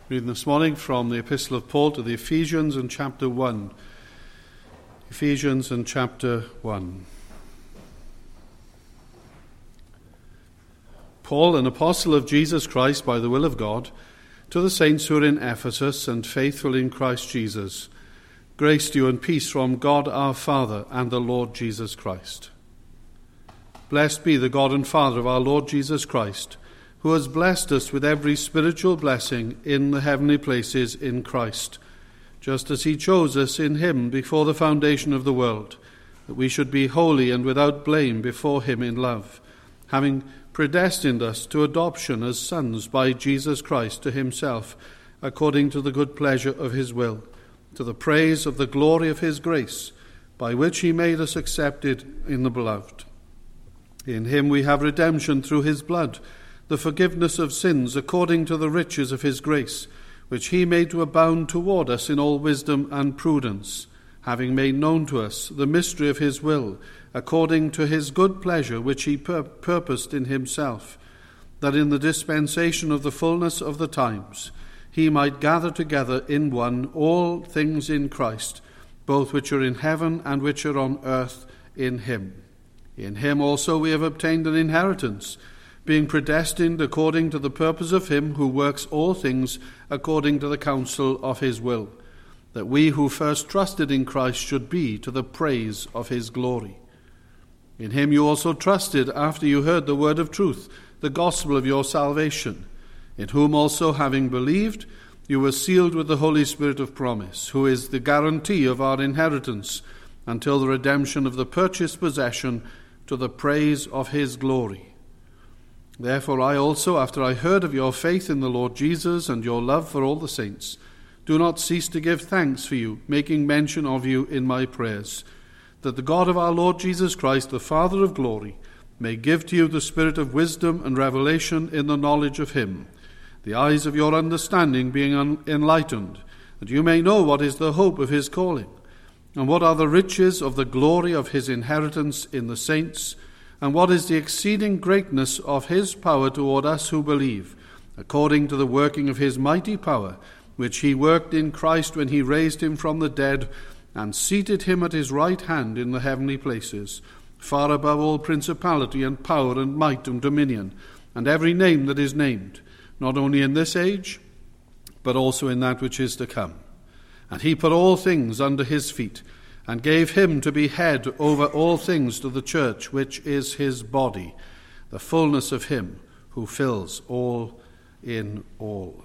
Reading this morning from the Epistle of Paul to the Ephesians in chapter 1. Ephesians in chapter 1. Paul, an apostle of Jesus Christ by the will of God, to the saints who are in Ephesus and faithful in Christ Jesus, grace to you and peace from God our Father and the Lord Jesus Christ. Blessed be the God and Father of our Lord Jesus Christ, who has blessed us with every spiritual blessing in the heavenly places in Christ, just as he chose us in him before the foundation of the world, that we should be holy and without blame before him in love, having predestined us to adoption as sons by Jesus Christ to himself, according to the good pleasure of his will, to the praise of the glory of his grace, by which he made us accepted in the beloved. In him we have redemption through his blood, the forgiveness of sins according to the riches of his grace, which he made to abound toward us in all wisdom and prudence, having made known to us the mystery of his will, according to his good pleasure which he purposed in himself, that in the dispensation of the fullness of the times he might gather together in one all things in Christ, both which are in heaven and which are on earth, in him. In him also we have obtained an inheritance, being predestined according to the purpose of him who works all things according to the counsel of his will, that we who first trusted in Christ should be to the praise of his glory. In him you also trusted after you heard the word of truth, the gospel of your salvation, in whom also, having believed, you were sealed with the Holy Spirit of promise, who is the guarantee of our inheritance until the redemption of the purchased possession, to the praise of his glory. Therefore I also, after I heard of your faith in the Lord Jesus and your love for all the saints, do not cease to give thanks for you, making mention of you in my prayers, that the God of our Lord Jesus Christ, the Father of glory, may give to you the spirit of wisdom and revelation in the knowledge of him, the eyes of your understanding being enlightened, that you may know what is the hope of his calling, and what are the riches of the glory of his inheritance in the saints, and what is the exceeding greatness of his power toward us who believe, according to the working of his mighty power, which he worked in Christ when he raised him from the dead and seated him at his right hand in the heavenly places, far above all principality and power and might and dominion, and every name that is named, not only in this age, but also in that which is to come. And he put all things under his feet, and gave him to be head over all things to the church, which is his body, the fullness of him who fills all in all.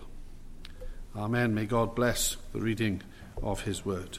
Amen. May God bless the reading of his word.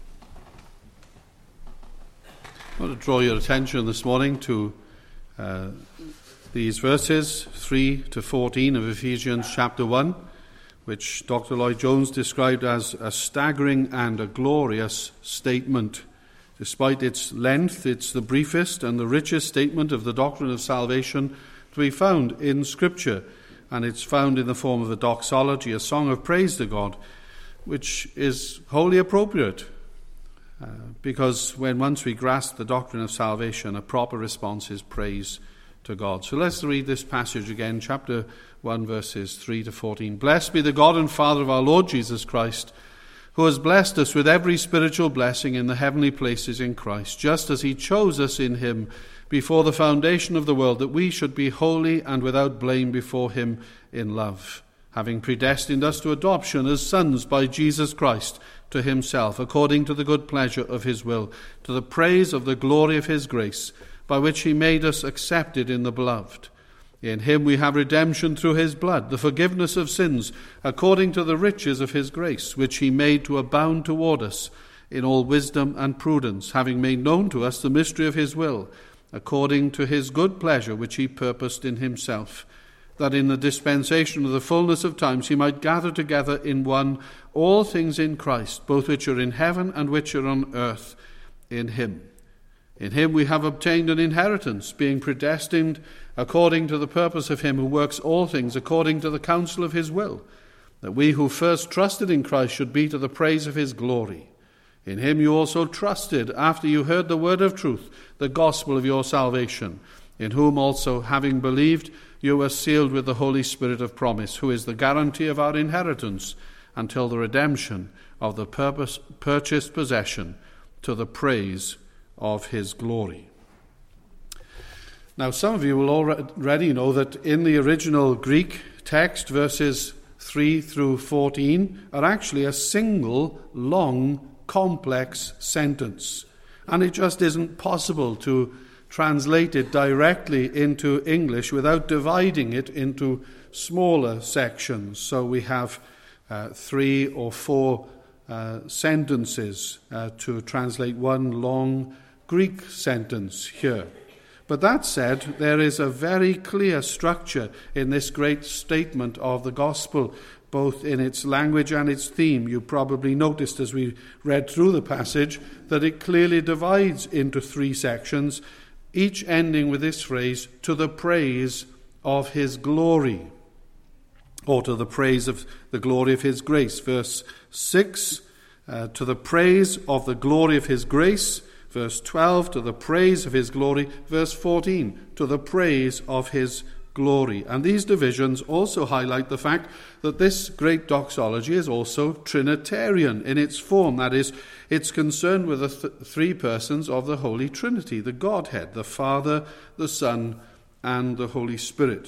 I want to draw your attention this morning to these verses 3 to 14 of Ephesians chapter 1, which Dr. Lloyd-Jones described as a staggering and a glorious statement. Despite its length, it's the briefest and the richest statement of the doctrine of salvation to be found in Scripture, and it's found in the form of a doxology, a song of praise to God, which is wholly appropriate, because when once we grasp the doctrine of salvation, a proper response is praise to God. So let's read this passage again, chapter 1, verses 3 to 14. Blessed be the God and Father of our Lord Jesus Christ, who has blessed us with every spiritual blessing in the heavenly places in Christ, just as he chose us in him before the foundation of the world, that we should be holy and without blame before him in love, having predestined us to adoption as sons by Jesus Christ to himself, according to the good pleasure of his will, to the praise of the glory of his grace, by which he made us accepted in the beloved. In him we have redemption through his blood, the forgiveness of sins, according to the riches of his grace, which he made to abound toward us in all wisdom and prudence, having made known to us the mystery of his will, according to his good pleasure which he purposed in himself, that in the dispensation of the fullness of times he might gather together in one all things in Christ, both which are in heaven and which are on earth, in him. In him we have obtained an inheritance, being predestined according to the purpose of him who works all things according to the counsel of his will, that we who first trusted in Christ should be to the praise of his glory. In him you also trusted after you heard the word of truth, the gospel of your salvation, in whom also, having believed, you were sealed with the Holy Spirit of promise, who is the guarantee of our inheritance until the redemption of the purchased possession, to the praise of his glory. Now, some of you will already know that in the original Greek text, verses 3 through 14 are actually a single, long, complex sentence. And it just isn't possible to translate it directly into English without dividing it into smaller sections. So we have 3 or 4 sentences to translate one long Greek sentence here. But that said, there is a very clear structure in this great statement of the gospel, both in its language and its theme. You probably noticed as we read through the passage that it clearly divides into 3 sections, each ending with this phrase, to the praise of his glory, or to the praise of the glory of his grace. Verse 6, to the praise of the glory of his grace. Verse 12, to the praise of his glory. Verse 14, to the praise of his glory. And these divisions also highlight the fact that this great doxology is also Trinitarian in its form. That is, it's concerned with the 3 persons of the Holy Trinity, the Godhead, the Father, the Son, and the Holy Spirit.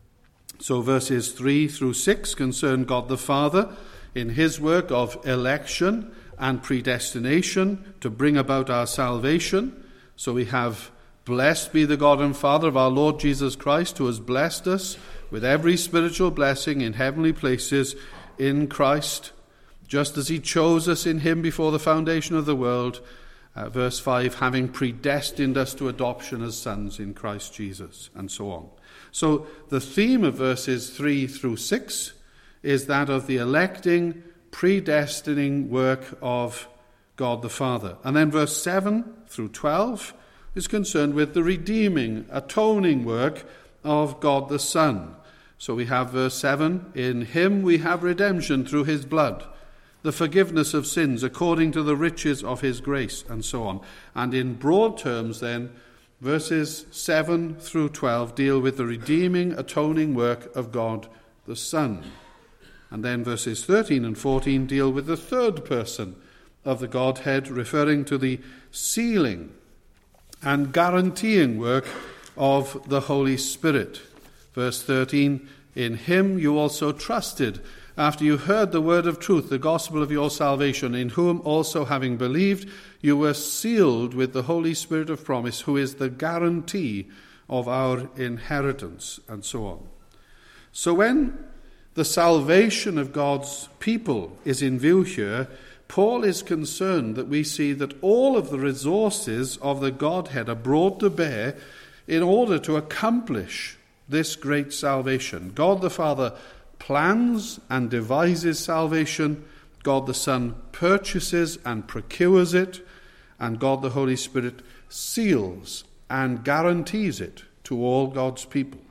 So verses 3 through 6 concern God the Father in his work of election and predestination to bring about our salvation. So we have, blessed be the God and Father of our Lord Jesus Christ, who has blessed us with every spiritual blessing in heavenly places in Christ, just as he chose us in him before the foundation of the world. Verse 5, having predestined us to adoption as sons in Christ Jesus, and so on. So the theme of verses 3 through 6 is that of the electing, predestining work of God the Father. And then verse 7 through 12 is concerned with the redeeming, atoning work of God the Son. So we have verse 7, in him we have redemption through his blood, the forgiveness of sins according to the riches of his grace, and so on. And in broad terms then, verses 7 through 12 deal with the redeeming, atoning work of God the Son. And then verses 13 and 14 deal with the third person of the Godhead, referring to the sealing and guaranteeing work of the Holy Spirit. Verse 13, in him you also trusted, after you heard the word of truth, the gospel of your salvation, in whom also having believed, you were sealed with the Holy Spirit of promise, who is the guarantee of our inheritance, and so on. So when the salvation of God's people is in view here, Paul is concerned that we see that all of the resources of the Godhead are brought to bear in order to accomplish this great salvation. God the Father plans and devises salvation. God the Son purchases and procures it. And God the Holy Spirit seals and guarantees it to all God's people.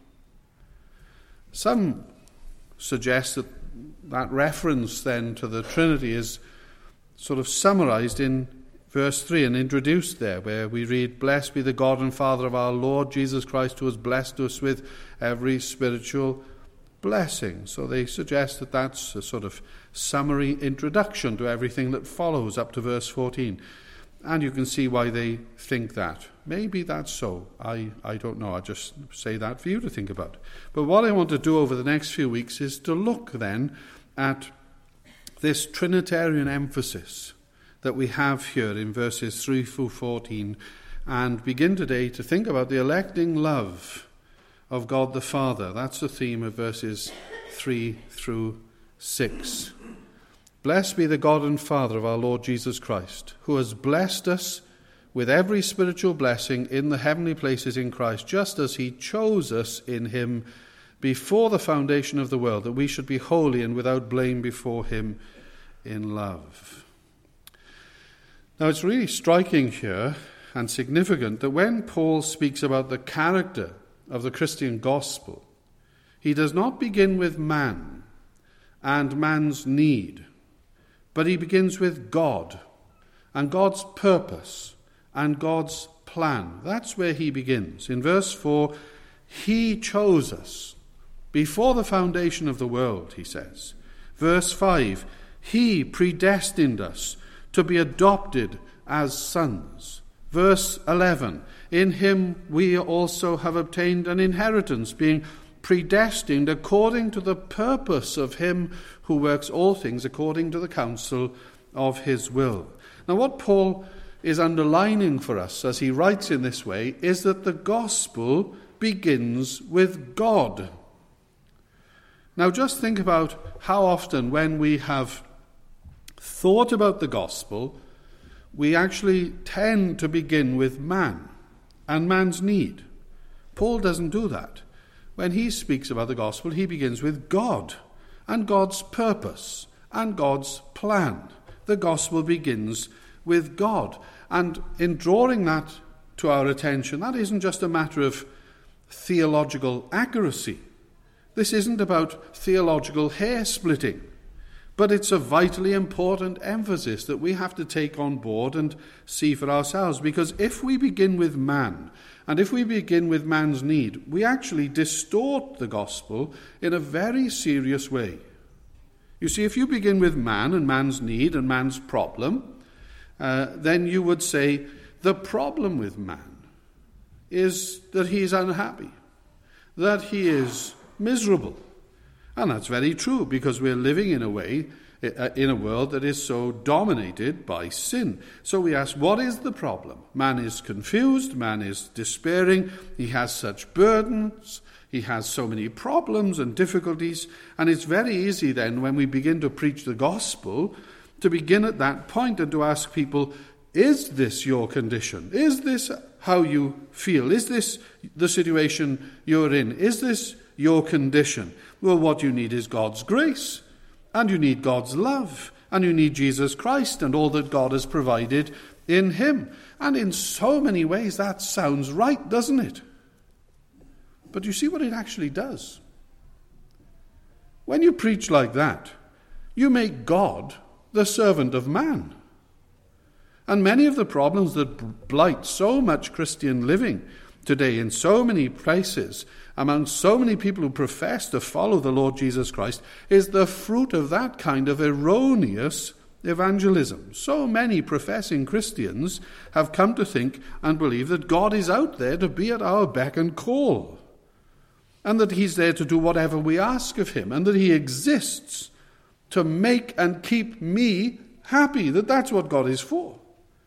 Some suggest that reference then to the Trinity is sort of summarized in verse 3 and introduced there, where we read, blessed be the God and Father of our Lord Jesus Christ, who has blessed us with every spiritual blessing. So they suggest that that's a sort of summary introduction to everything that follows up to verse 14. And you can see why they think that. Maybe that's so. I don't know. I just say that for you to think about. But what I want to do over the next few weeks is to look then at this Trinitarian emphasis that we have here in verses 3 through 14, and begin today to think about the electing love of God the Father. That's the theme of verses 3 through 6. Blessed be the God and Father of our Lord Jesus Christ, who has blessed us with every spiritual blessing in the heavenly places in Christ, just as he chose us in him before the foundation of the world, that we should be holy and without blame before him in love. Now, it's really striking here and significant that when Paul speaks about the character of the Christian gospel, he does not begin with man and man's need, but he begins with God and God's purpose and God's plan. That's where he begins. In verse 4, he chose us before the foundation of the world, he says. Verse 5, he predestined us to be adopted as sons. Verse 11, in him we also have obtained an inheritance, being predestined according to the purpose of him who works all things according to the counsel of his will. Now, what Paul is underlining for us as he writes in this way is that the gospel begins with God. Now, just think about how often when we have thought about the gospel, we actually tend to begin with man and man's need. Paul doesn't do that. When he speaks about the gospel, he begins with God and God's purpose and God's plan. The gospel begins with God. And in drawing that to our attention, that isn't just a matter of theological accuracy. This isn't about theological hair-splitting, but it's a vitally important emphasis that we have to take on board and see for ourselves. Because if we begin with man, and if we begin with man's need, we actually distort the gospel in a very serious way. You see, if you begin with man and man's need and man's problem, then you would say the problem with man is that he is unhappy, that he is miserable. And that's very true, because we're living in a world that is so dominated by sin. So we ask, what is the problem? Man is confused, man is despairing, he has such burdens, he has so many problems and difficulties, and it's very easy then, when we begin to preach the gospel, to begin at that point and to ask people, is this your condition? Is this how you feel? Is this the situation you're in? Is this your condition? Well, what you need is God's grace, and you need God's love, and you need Jesus Christ and all that God has provided in him. And in so many ways that sounds right, doesn't it? But you see what it actually does? When you preach like that, you make God the servant of man. And many of the problems that blight so much Christian living today in so many places, among so many people who profess to follow the Lord Jesus Christ, is the fruit of that kind of erroneous evangelism. So many professing Christians have come to think and believe that God is out there to be at our beck and call, and that he's there to do whatever we ask of him, and that he exists to make and keep me happy, that's what God is for.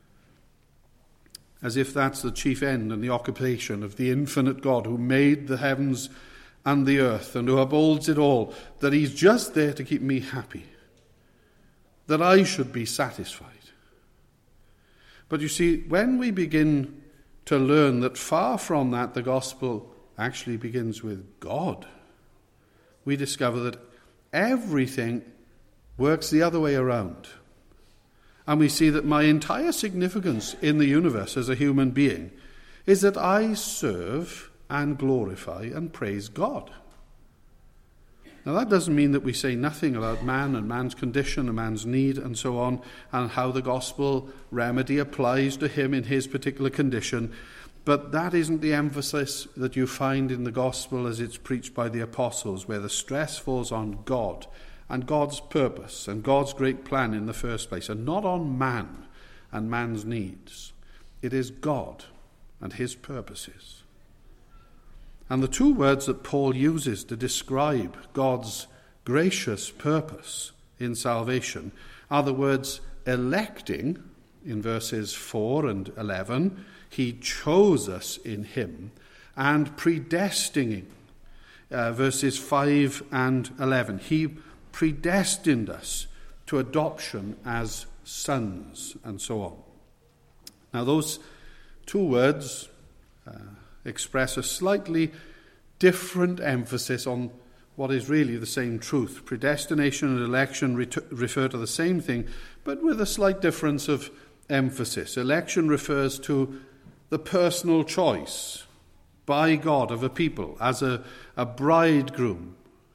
As if that's the chief end and the occupation of the infinite God who made the heavens and the earth and who upholds it all, that he's just there to keep me happy, that I should be satisfied. But you see, when we begin to learn that far from that the gospel actually begins with God, we discover that everything works the other way around. And we see that my entire significance in the universe as a human being is that I serve and glorify and praise God. Now, that doesn't mean that we say nothing about man and man's condition and man's need and so on, and how the gospel remedy applies to him in his particular condition. But that isn't the emphasis that you find in the gospel as it's preached by the apostles, where the stress falls on God and God's purpose and God's great plan in the first place, and not on man and man's needs. It is God and his purposes. And the two words that Paul uses to describe God's gracious purpose in salvation are the words electing in verses 4 and 11, he chose us in him, and predestining, verses 5 and 11. He predestined us to adoption as sons, and so on. Now, those two words express a slightly different emphasis on what is really the same truth. Predestination and election refer to the same thing, but with a slight difference of emphasis. Election refers to the personal choice by God of a people as a bridegroom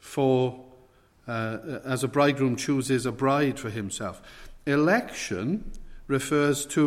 as a bridegroom chooses a bride for himself. Election refers to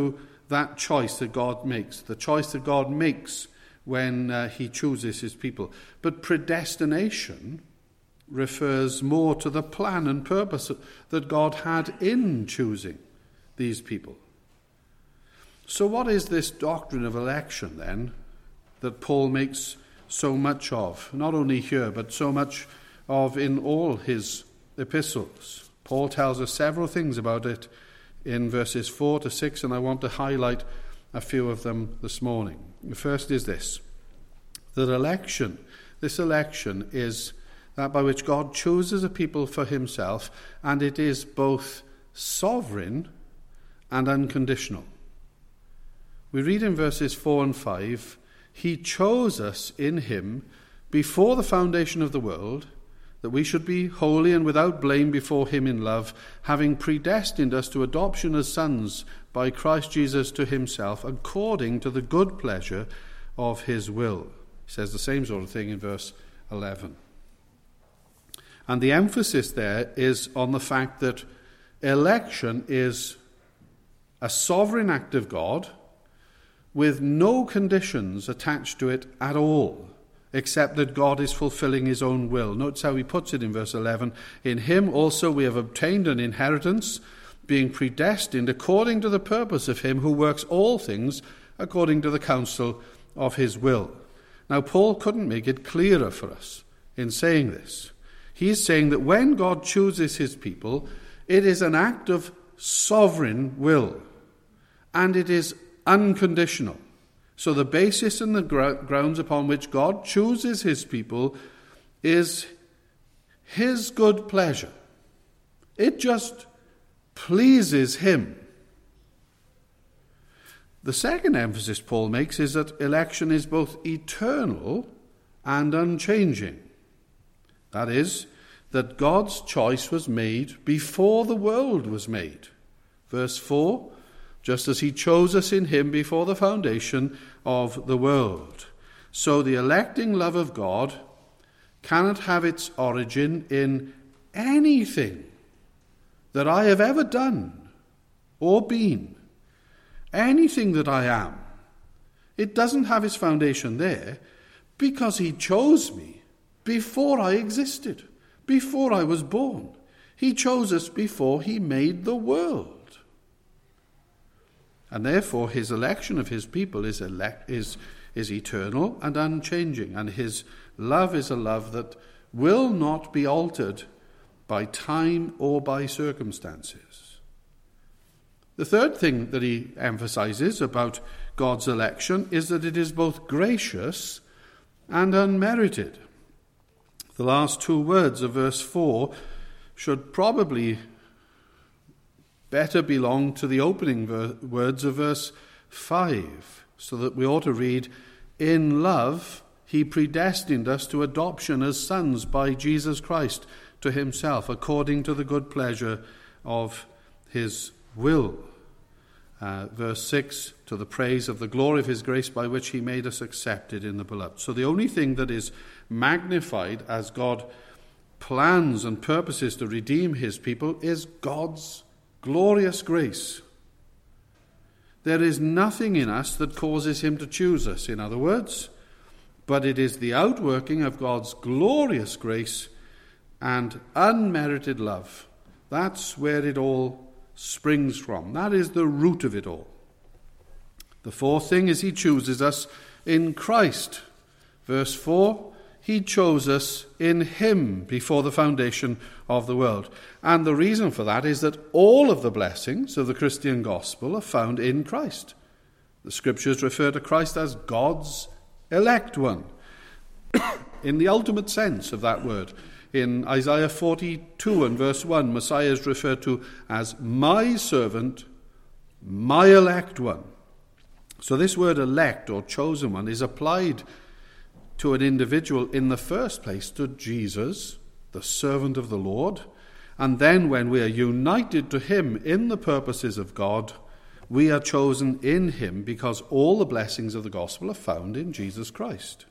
that choice that God makes, the choice that God makes when he chooses his people. But predestination refers more to the plan and purpose that God had in choosing these people. So what is this doctrine of election then that Paul makes so much of, not only here, but so much of in all his epistles? Paul tells us several things about it in verses 4 to 6, and I want to highlight a few of them this morning. The first is this, that this election is that by which God chooses a people for himself, and it is both sovereign and unconditional. We read in verses 4 and 5, he chose us in him before the foundation of the world, that we should be holy and without blame before him in love, having predestined us to adoption as sons by Christ Jesus to himself, according to the good pleasure of his will. He says the same sort of thing in verse 11. And the emphasis there is on the fact that election is a sovereign act of God with no conditions attached to it at all, except that God is fulfilling his own will. Notice how he puts it in verse 11. In him also we have obtained an inheritance, being predestined according to the purpose of him who works all things according to the counsel of his will. Now, Paul couldn't make it clearer for us in saying this. He is saying that when God chooses his people, it is an act of sovereign will, and it is unconditional. So the basis and the grounds upon which God chooses his people is his good pleasure. It just pleases him. The second emphasis Paul makes is that election is both eternal and unchanging. That is, that God's choice was made before the world was made. Verse 4, just as he chose us in him before the foundation of the world. So the electing love of God cannot have its origin in anything that I have ever done or been, anything that I am. It doesn't have its foundation there because he chose me before I existed, before I was born. He chose us before he made the world. And therefore his election of his people is eternal and unchanging, and his love is a love that will not be altered by time or by circumstances. The third thing that he emphasizes about God's election is that it is both gracious and unmerited. The last two words of verse 4 should probably better belong to the opening words of verse 5, so that we ought to read, in love he predestined us to adoption as sons by Jesus Christ to himself, according to the good pleasure of his will. Verse 6, to the praise of the glory of his grace by which he made us accepted in the beloved. So the only thing that is magnified as God plans and purposes to redeem his people is God's glorious grace. There is nothing in us that causes him to choose us, in other words, but it is the outworking of God's glorious grace and unmerited love. That's where it all springs from. That is the root of it all. The fourth thing is he chooses us in Christ. Verse 4, he chose us in him before the foundation of the world. And the reason for that is that all of the blessings of the Christian gospel are found in Christ. The scriptures refer to Christ as God's elect one, in the ultimate sense of that word. In Isaiah 42 and verse 1, Messiah is referred to as my servant, my elect one. So this word elect or chosen one is applied to an individual in the first place to Jesus, the servant of the Lord, and then when we are united to him in the purposes of God, we are chosen in him because all the blessings of the gospel are found in Jesus Christ.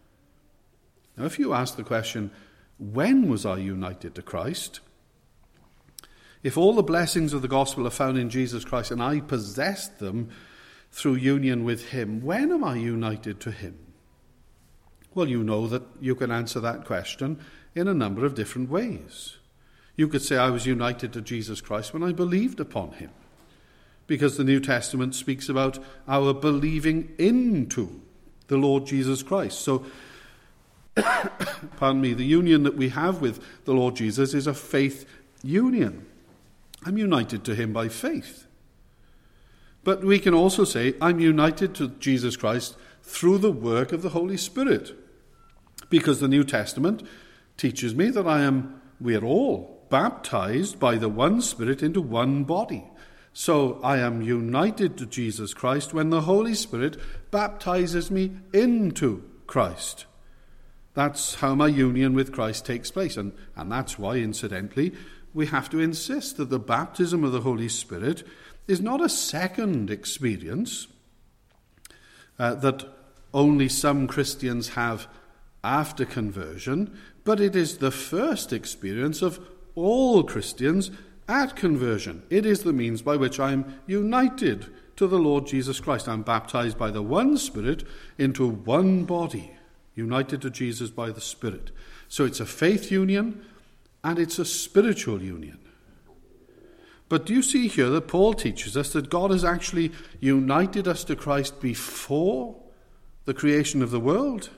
Now, if you ask the question, when was I united to Christ? If all the blessings of the gospel are found in Jesus Christ and I possessed them through union with him. When am I united to him? Well, you know that you can answer that question in a number of different ways. You could say I was united to Jesus Christ when I believed upon him, because the New Testament speaks about our believing into the Lord Jesus Christ. So, pardon me, the union that we have with the Lord Jesus is a faith union. I'm united to him by faith. But we can also say I'm united to Jesus Christ through the work of the Holy Spirit, because the New Testament teaches me that we are all baptized by the one Spirit into one body. So I am united to Jesus Christ when the Holy Spirit baptizes me into Christ. That's how my union with Christ takes place. And that's why, incidentally, we have to insist that the baptism of the Holy Spirit is not a second experience that only some Christians have after conversion, but it is the first experience of all Christians at conversion. It is the means by which I am united to the Lord Jesus Christ. I'm baptized by the one Spirit into one body, united to Jesus by the Spirit. So it's a faith union and it's a spiritual union. But do you see here that Paul teaches us that God has actually united us to Christ before the creation of the world?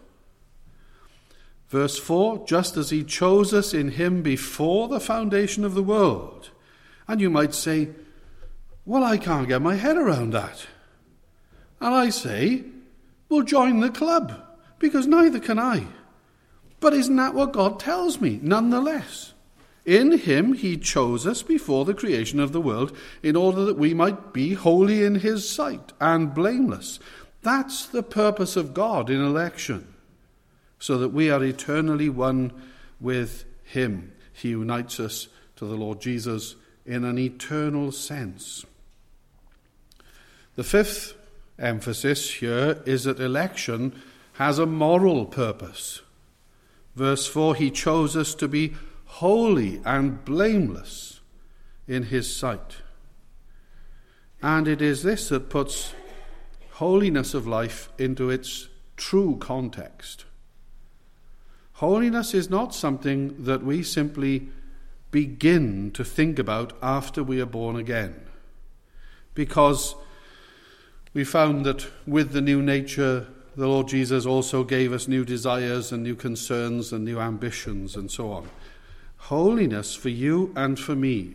Verse 4, just as he chose us in him before the foundation of the world. And you might say, well, I can't get my head around that. And I say, well, join the club, because neither can I. But isn't that what God tells me, nonetheless? In him he chose us before the creation of the world in order that we might be holy in his sight and blameless. That's the purpose of God in election, so that we are eternally one with him. He unites us to the Lord Jesus in an eternal sense. The fifth emphasis here is that election has a moral purpose. Verse 4, he chose us to be holy and blameless in his sight. And it is this that puts holiness of life into its true context. Holiness is not something that we simply begin to think about after we are born again, because we found that with the new nature, the Lord Jesus also gave us new desires and new concerns and new ambitions and so on. Holiness for you and for me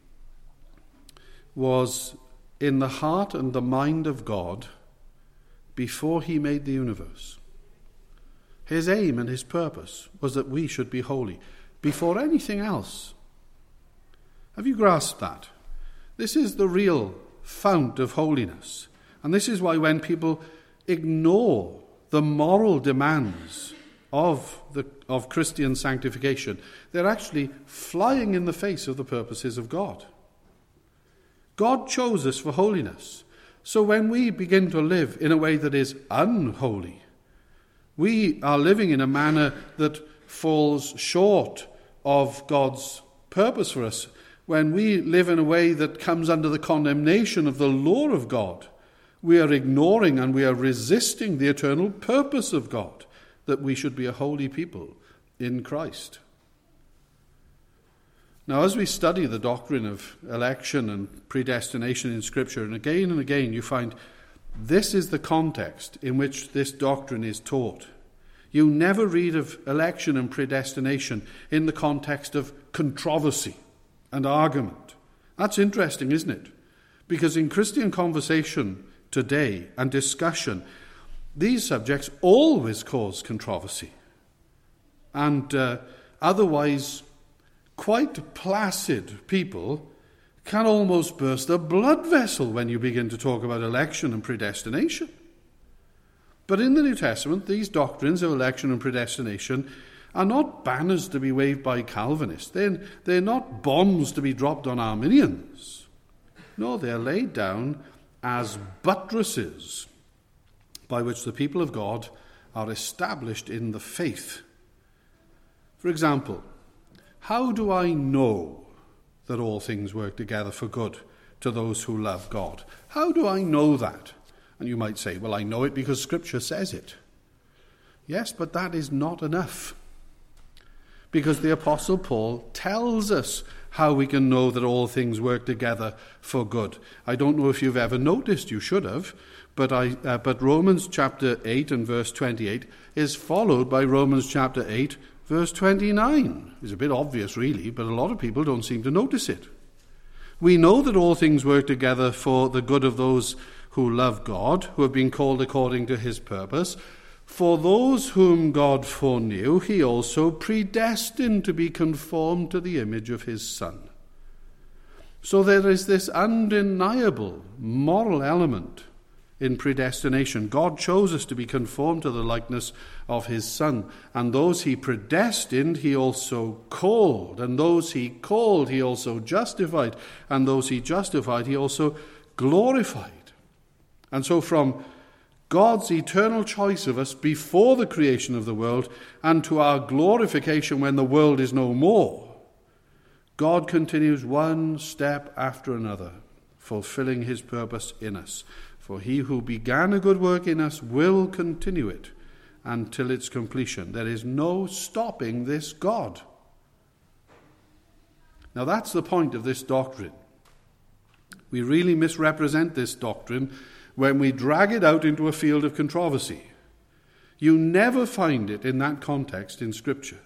was in the heart and the mind of God before he made the universe. His aim and his purpose was that we should be holy before anything else. Have you grasped that? This is the real fount of holiness. And this is why when people ignore the moral demands of Christian sanctification, they're actually flying in the face of the purposes of God. God chose us for holiness. So when we begin to live in a way that is unholy, we are living in a manner that falls short of God's purpose for us. When we live in a way that comes under the condemnation of the law of God, we are ignoring and we are resisting the eternal purpose of God, that we should be a holy people in Christ. Now, as we study the doctrine of election and predestination in Scripture, and again you find this is the context in which this doctrine is taught. You never read of election and predestination in the context of controversy and argument. That's interesting, isn't it? Because in Christian conversation today and discussion, these subjects always cause controversy. And otherwise, quite placid people can almost burst a blood vessel when you begin to talk about election and predestination. But in the New Testament, these doctrines of election and predestination are not banners to be waved by Calvinists. They're not bombs to be dropped on Arminians. No, they're laid down as buttresses by which the people of God are established in the faith. For example, how do I know that all things work together for good to those who love God? How do I know that? And you might say, well, I know it because Scripture says it. Yes, but that is not enough. Because the Apostle Paul tells us how we can know that all things work together for good. I don't know if you've ever noticed, you should have, but Romans chapter 8 and verse 28 is followed by Romans chapter 8, verse 29. It's a bit obvious, really, but a lot of people don't seem to notice it. We know that all things work together for the good of those who love God, who have been called according to his purpose. For those whom God foreknew, he also predestined to be conformed to the image of his Son. So there is this undeniable moral element in predestination. God chose us to be conformed to the likeness of his Son. And those he predestined, he also called. And those he called, he also justified. And those he justified, he also glorified. And so from God's eternal choice of us before the creation of the world and to our glorification when the world is no more, God continues one step after another, fulfilling his purpose in us. For he who began a good work in us will continue it until its completion. There is no stopping this God. Now that's the point of this doctrine. We really misrepresent this doctrine when we drag it out into a field of controversy. You never find it in that context in Scripture.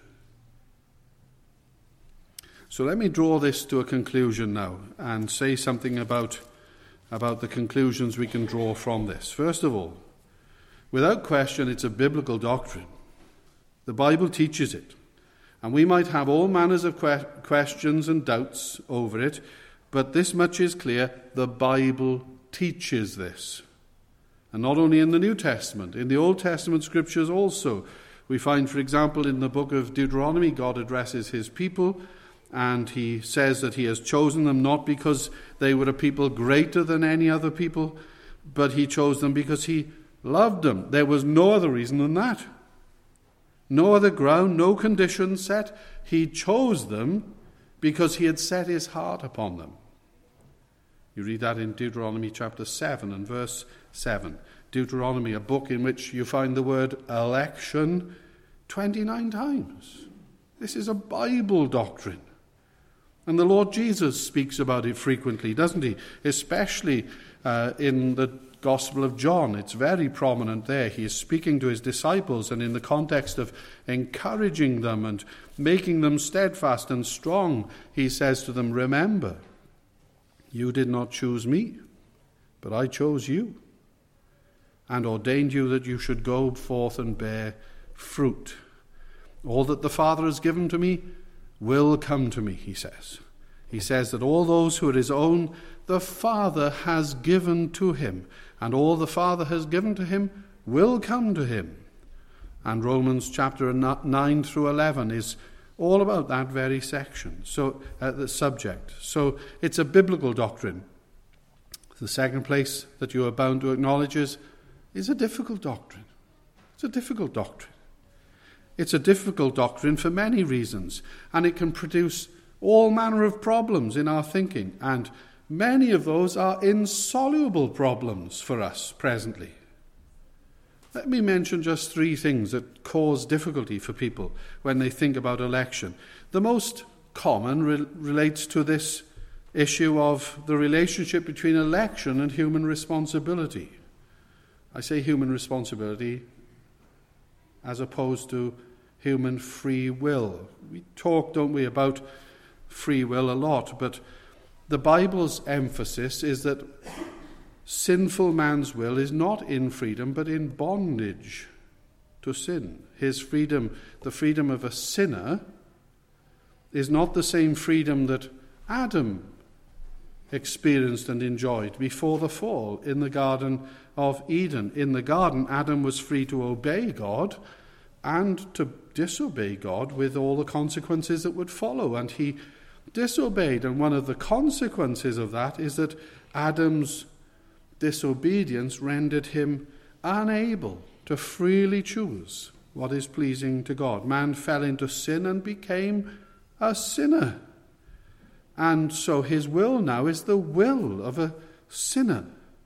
So let me draw this to a conclusion now and say something about the conclusions we can draw from this. First of all, without question, it's a biblical doctrine. The Bible teaches it. And we might have all manners of questions and doubts over it, but this much is clear: the Bible teaches this. And not only in the New Testament, in the Old Testament scriptures also. We find, for example, in the book of Deuteronomy, God addresses his people, and he says that he has chosen them not because they were a people greater than any other people, but he chose them because he loved them. There was no other reason than that. No other ground, no condition set. He chose them because he had set his heart upon them. You read that in Deuteronomy chapter 7 and verse 7. Deuteronomy, a book in which you find the word election 29 times. This is a Bible doctrine. And the Lord Jesus speaks about it frequently, doesn't he? Especially in the Gospel of John. It's very prominent there. He is speaking to his disciples, and in the context of encouraging them and making them steadfast and strong, he says to them, "Remember, you did not choose me, but I chose you, and ordained you that you should go forth and bear fruit. All that the Father has given to me will come to me," he says. He says that all those who are his own, the Father has given to him, and all the Father has given to him will come to him. And Romans chapter 9 through 11 is all about that very section, so the subject. So it's a biblical doctrine. The second place that you are bound to acknowledge is a difficult doctrine. It's a difficult doctrine. It's a difficult doctrine for many reasons, and it can produce all manner of problems in our thinking, and many of those are insoluble problems for us presently. Let me mention just 3 things that cause difficulty for people when they think about election. The most common relates to this issue of the relationship between election and human responsibility. I say human responsibility as opposed to human free will. We talk, don't we, about free will a lot, but the Bible's emphasis is that sinful man's will is not in freedom, but in bondage to sin. His freedom, the freedom of a sinner, is not the same freedom that Adam experienced and enjoyed before the fall in the Garden of Eden. In the garden, Adam was free to obey God and to disobey God with all the consequences that would follow, and he disobeyed, and one of the consequences of that is that Adam's disobedience rendered him unable to freely choose what is pleasing to God. Man fell into sin and became a sinner. And so his will now is the will of a sinner.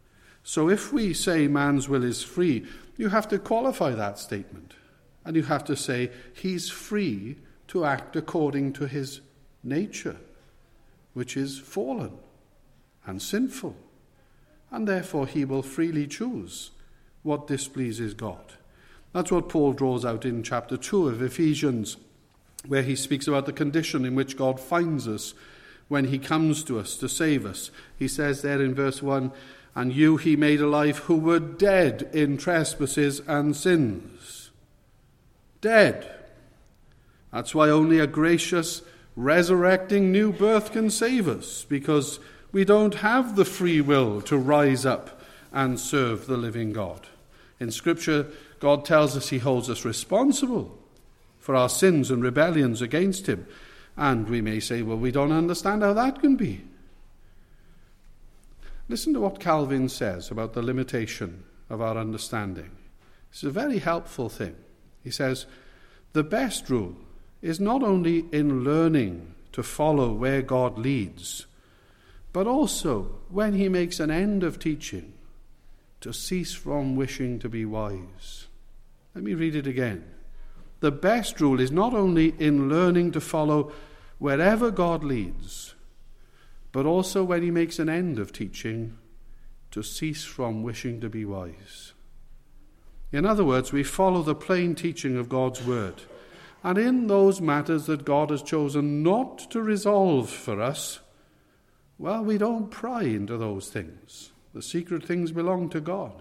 So if we say man's will is free, you have to qualify that statement. And you have to say he's free to act according to his nature, which is fallen and sinful. And therefore he will freely choose what displeases God. That's what Paul draws out in chapter 2 of Ephesians, where he speaks about the condition in which God finds us when he comes to us to save us. He says there in verse 1, "And you he made alive who were dead in trespasses and sins." Dead. That's why only a gracious, resurrecting new birth can save us, because we don't have the free will to rise up and serve the living God. In Scripture, God tells us he holds us responsible for our sins and rebellions against him. And we may say, well, we don't understand how that can be. Listen to what Calvin says about the limitation of our understanding. It's a very helpful thing. He says, "The best rule is not only in learning to follow where God leads, but also, when he makes an end of teaching, to cease from wishing to be wise." Let me read it again. The best rule is not only in learning to follow wherever God leads, but also, when he makes an end of teaching, to cease from wishing to be wise. In other words, we follow the plain teaching of God's word. And in those matters that God has chosen not to resolve for us, well, we don't pry into those things. The secret things belong to God.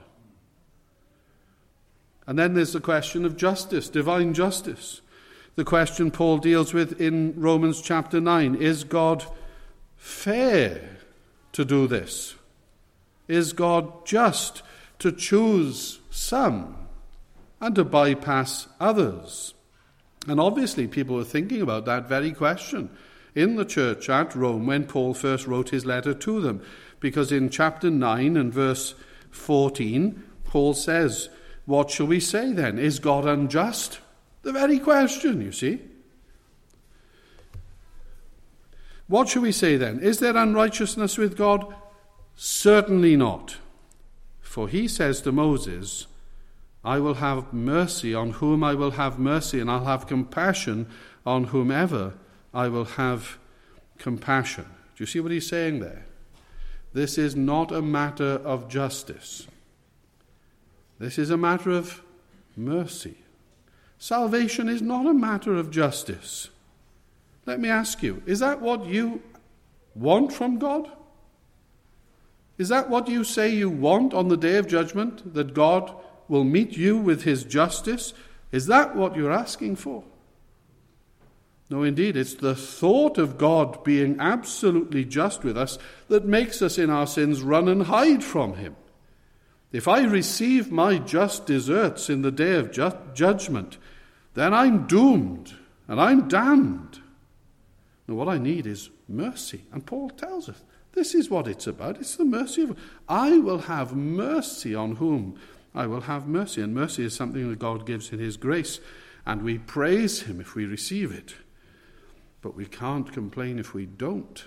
And then there's the question of justice, divine justice. The question Paul deals with in Romans chapter 9. Is God fair to do this? Is God just to choose some and to bypass others? And obviously people were thinking about that very question in the church at Rome when Paul first wrote his letter to them. Because in chapter 9 and verse 14, Paul says, "What shall we say then? Is God unjust?" The very question, you see. What shall we say then? Is there unrighteousness with God? Certainly not. For he says to Moses, "I will have mercy on whom I will have mercy, and I'll have compassion on whomever I will have compassion." Do you see what he's saying there? This is not a matter of justice. This is a matter of mercy. Salvation is not a matter of justice. Let me ask you, is that what you want from God? Is that what you say you want on the day of judgment, that God will meet you with his justice? Is that what you're asking for? No, indeed, it's the thought of God being absolutely just with us that makes us in our sins run and hide from him. If I receive my just deserts in the day of judgment, then I'm doomed and I'm damned. Now, what I need is mercy. And Paul tells us this is what it's about. It's the mercy of God. I will have mercy on whom I will have mercy. And mercy is something that God gives in his grace. And we praise him if we receive it. But we can't complain if we don't.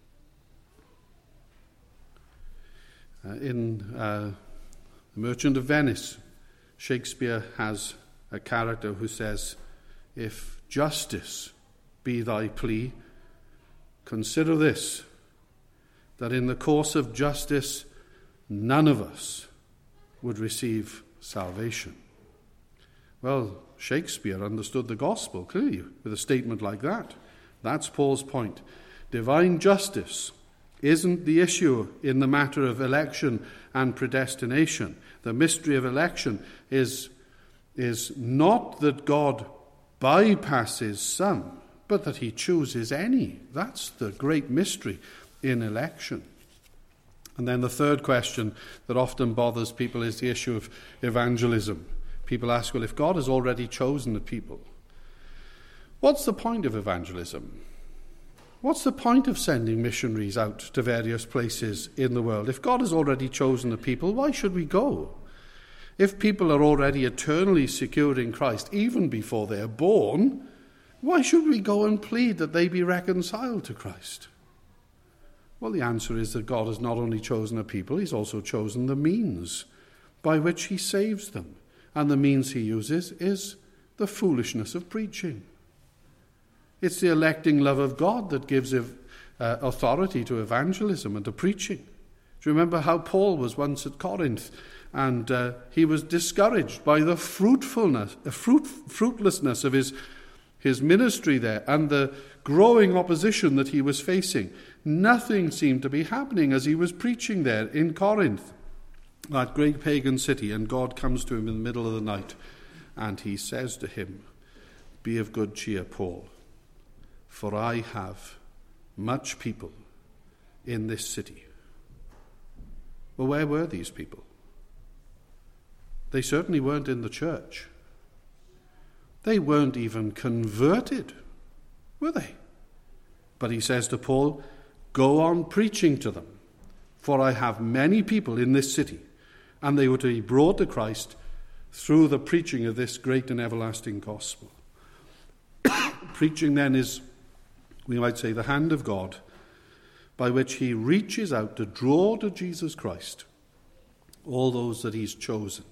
In The Merchant of Venice, Shakespeare has a character who says, "If justice be thy plea, consider this, that in the course of justice none of us would receive salvation." Well, Shakespeare understood the gospel clearly with a statement like that. That's Paul's point. Divine justice isn't the issue in the matter of election and predestination. The mystery of election is not that God bypasses some, but that he chooses any. That's the great mystery in election. And then the third question that often bothers people is the issue of evangelism. People ask, well, if God has already chosen the people, what's the point of evangelism? What's the point of sending missionaries out to various places in the world? If God has already chosen the people, why should we go? If people are already eternally secure in Christ, even before they're born, why should we go and plead that they be reconciled to Christ? Well, the answer is that God has not only chosen a people, he's also chosen the means by which he saves them. And the means he uses is the foolishness of preaching. It's the electing love of God that gives authority to evangelism and to preaching. Do you remember how Paul was once at Corinth, and he was discouraged by the fruitlessness of his ministry there and the growing opposition that he was facing. Nothing seemed to be happening as he was preaching there in Corinth, that great pagan city, and God comes to him in the middle of the night and he says to him, "Be of good cheer, Paul, for I have much people in this city." Well, where were these people? They certainly weren't in the church. They weren't even converted, were they? But he says to Paul, "Go on preaching to them, for I have many people in this city," and they were to be brought to Christ through the preaching of this great and everlasting gospel. Preaching then is, we might say, the hand of God by which he reaches out to draw to Jesus Christ all those that he's chosen.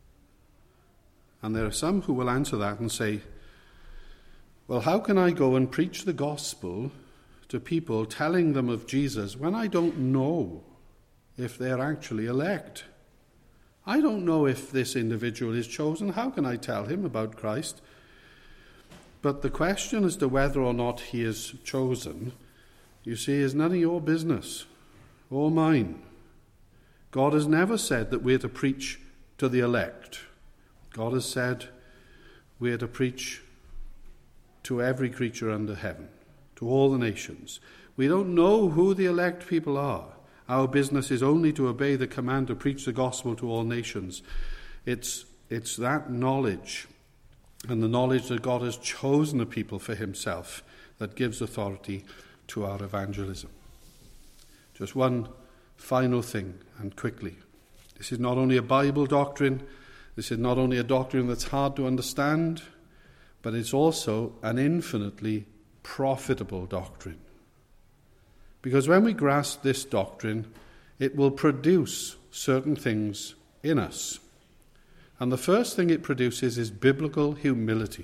And there are some who will answer that and say, well, how can I go and preach the gospel to people telling them of Jesus when I don't know if they're actually elect? I don't know if this individual is chosen. How can I tell him about Christ? But the question as to whether or not he is chosen, you see, is none of your business or mine. God has never said that we're to preach to the elect. God has said we're to preach to every creature under heaven, to all the nations. We don't know who the elect people are. Our business is only to obey the command to preach the gospel to all nations. It's that knowledge, and the knowledge that God has chosen a people for himself, that gives authority to our evangelism. Just one final thing, and quickly. This is not only a Bible doctrine, this is not only a doctrine that's hard to understand, but it's also an infinitely profitable doctrine. Because when we grasp this doctrine, it will produce certain things in us. And the first thing it produces is biblical humility.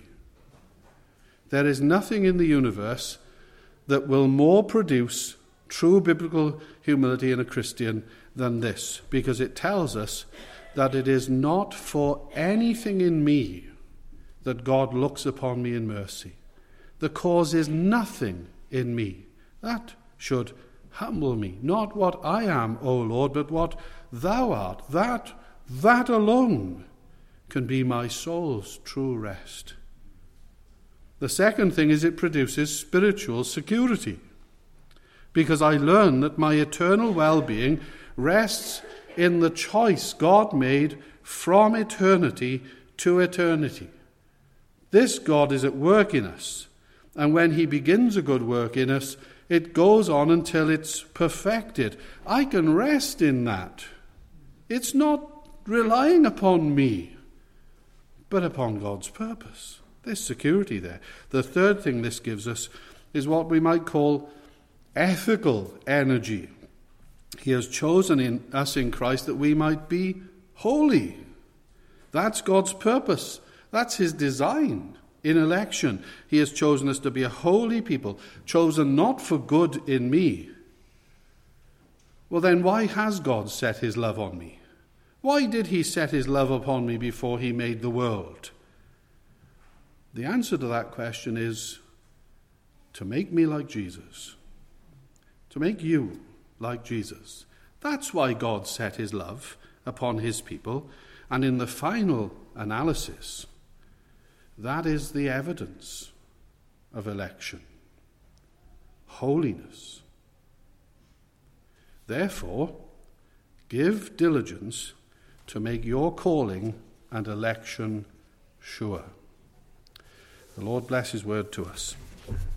There is nothing in the universe that will more produce true biblical humility in a Christian than this, because it tells us that it is not for anything in me that God looks upon me in mercy. The cause is nothing in me. That should humble me. Not what I am, O Lord, but what thou art. That alone can be my soul's true rest. The second thing is it produces spiritual security, because I learn that my eternal well-being rests in the choice God made from eternity to eternity. This God is at work in us, and when he begins a good work in us, it goes on until it's perfected. I can rest in that. It's not relying upon me, but upon God's purpose. There's security there. The third thing this gives us is what we might call ethical energy. He has chosen us in Christ that we might be holy. That's God's purpose. That's his design in election. He has chosen us to be a holy people, chosen not for good in me. Well, then why has God set his love on me? Why did he set his love upon me before he made the world? The answer to that question is to make me like Jesus, to make you like Jesus. That's why God set his love upon his people. And in the final analysis, that is the evidence of election. Holiness. Therefore, give diligence to make your calling and election sure. The Lord bless his word to us.